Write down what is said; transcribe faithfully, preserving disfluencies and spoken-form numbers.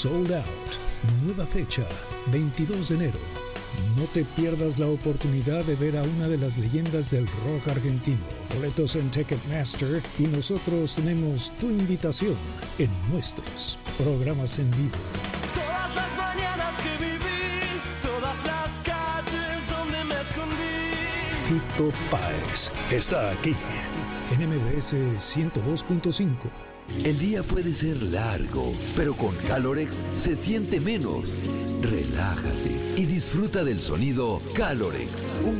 Sold Out. Nueva fecha, veintidós de enero. No te pierdas la oportunidad de ver a una de las leyendas del rock argentino. Boletos en Ticketmaster y nosotros tenemos tu invitación en nuestros programas en vivo. Todas las mañanas que viví, todas las calles donde me escondí. Fito Páez está aquí en M B S ciento dos punto cinco. El día puede ser largo, pero con Calorex se siente menos. Relájate y disfruta del sonido Calorex, un